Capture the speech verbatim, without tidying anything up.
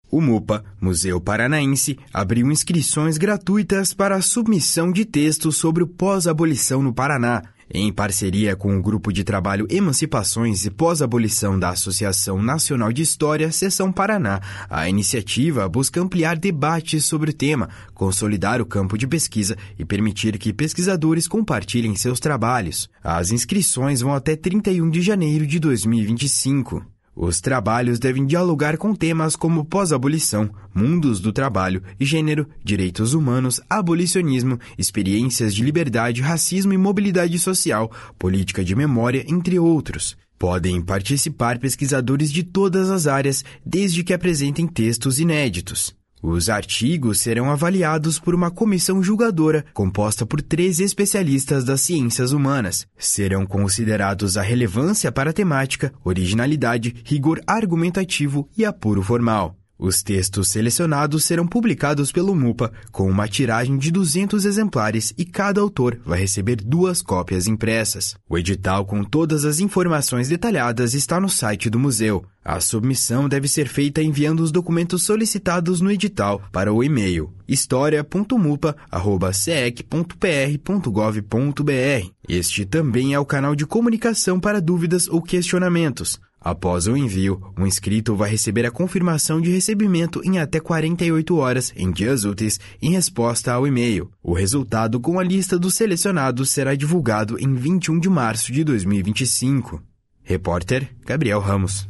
O MUPA, Museu Paranaense, abriu inscrições gratuitas para a submissão de textos sobre o pós-abolição no Paraná. Em parceria com o Grupo de Trabalho Emancipações e Pós-Abolição da Associação Nacional de História, Seção Paraná, a iniciativa busca ampliar debates sobre o tema, consolidar o campo de pesquisa e permitir que pesquisadores compartilhem seus trabalhos. As inscrições vão até trinta e um de janeiro de dois mil e vinte e cinco. Os trabalhos devem dialogar com temas como pós-abolição, mundos do trabalho e gênero, direitos humanos, abolicionismo, experiências de liberdade, racismo e mobilidade social, política de memória, entre outros. Podem participar pesquisadores de todas as áreas, desde que apresentem textos inéditos. Os artigos serão avaliados por uma comissão julgadora, composta por três especialistas das ciências humanas. Serão considerados a relevância para a temática, originalidade, rigor argumentativo e apuro formal. Os textos selecionados serão publicados pelo MUPA, com uma tiragem de duzentos exemplares e cada autor vai receber duas cópias impressas. O edital com todas as informações detalhadas está no site do museu. A submissão deve ser feita enviando os documentos solicitados no edital para o e-mail historia ponto mupa arroba c e c ponto p r ponto gov ponto b r. Este também é o canal de comunicação para dúvidas ou questionamentos. Após o envio, o inscrito vai receber a confirmação de recebimento em até quarenta e oito horas, em dias úteis, em resposta ao e-mail. O resultado com a lista dos selecionados será divulgado em vinte e um de março de dois mil e vinte e cinco. Repórter Gabriel Ramos.